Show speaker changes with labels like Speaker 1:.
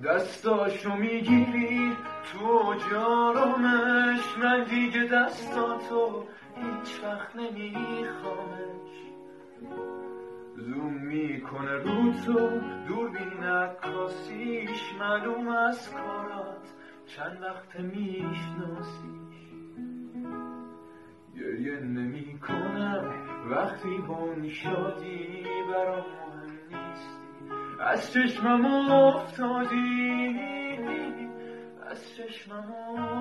Speaker 1: دستاشو میگیری تو جارمش، من دیگه دستاتو هیچ وقت نمیخوامش. زوم میکنه رو تو دوربین عکاسیش، معلوم از کارات چند وقت میشناسیش. گریه نمی کنم وقتی بون شادی، برام مهم نیستی، از چشمم افتادی، از چشمم